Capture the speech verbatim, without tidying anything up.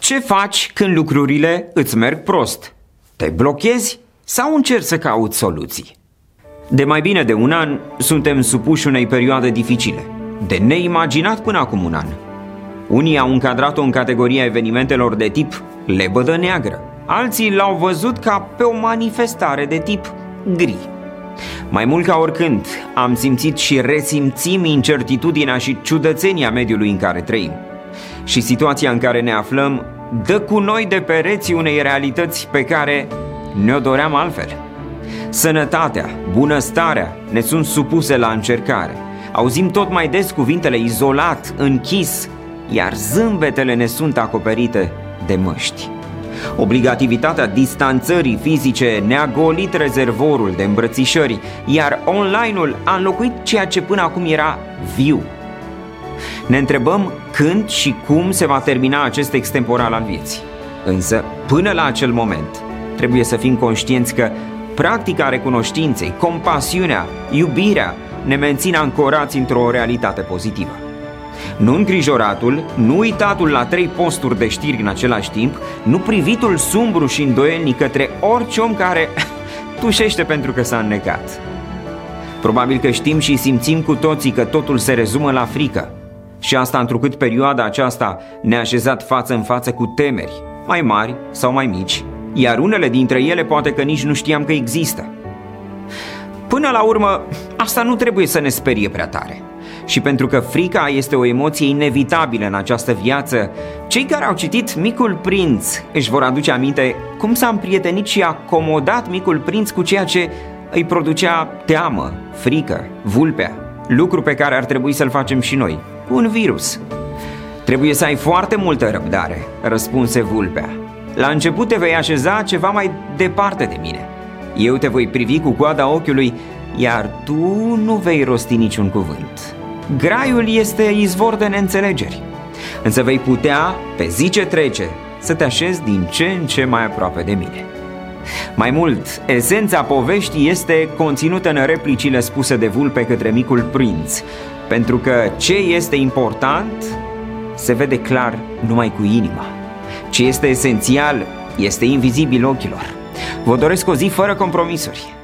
Ce faci când lucrurile îți merg prost? Te blochezi sau încerci să cauți soluții? De mai bine de un an suntem supuși unei perioade dificile, de neimaginat până acum un an. Unii au încadrat-o în categoria evenimentelor de tip lebădă neagră, alții l-au văzut ca pe o manifestare de tip gri. Mai mult ca oricând, am simțit și resimțim incertitudinea și ciudățenia mediului în care trăim. Și situația în care ne aflăm dă cu noi de pereții unei realități pe care ne-o doream altfel. Sănătatea, bunăstarea ne sunt supuse la încercare. Auzim tot mai des cuvintele izolat, închis, iar zâmbetele ne sunt acoperite de măști. Obligativitatea distanțării fizice ne-a golit rezervorul de îmbrățișări, iar online-ul a înlocuit ceea ce până acum era viu. Ne întrebăm când și cum se va termina acest extemporal al vieții. Însă, până la acel moment, trebuie să fim conștienți că practica recunoștinței, compasiunea, iubirea ne mențin ancorați într-o realitate pozitivă. Nu îngrijoratul, nu uitatul la trei posturi de știri în același timp, nu privitul sumbru și îndoielnic către orice om care tușește pentru că s-a înnecat. Probabil că știm și simțim cu toții că totul se rezumă la frică. Și asta întrucât perioada aceasta ne-a așezat față în față cu temeri, mai mari sau mai mici, iar unele dintre ele poate că nici nu știam că există. Până la urmă, asta nu trebuie să ne sperie prea tare. Și pentru că frica este o emoție inevitabilă în această viață, cei care au citit Micul Prinț își vor aduce aminte cum s-a împrietenit și acomodat Micul Prinț cu ceea ce îi producea teamă, frică, vulpea, lucru pe care ar trebui să-l facem și noi, cu un virus. Trebuie să ai foarte multă răbdare, răspunse vulpea. La început te vei așeza ceva mai departe de mine. Eu te voi privi cu coada ochiului, iar tu nu vei rosti niciun cuvânt. Graiul este izvor de neînțelegeri, însă vei putea, pe zi ce trece, să te așezi din ce în ce mai aproape de mine. Mai mult, esența poveștii este conținută în replicile spuse de vulpe către Micul Prinț, pentru că ce este important se vede clar numai cu inima. Ce este esențial este invizibil ochilor. Vă doresc o zi fără compromisuri.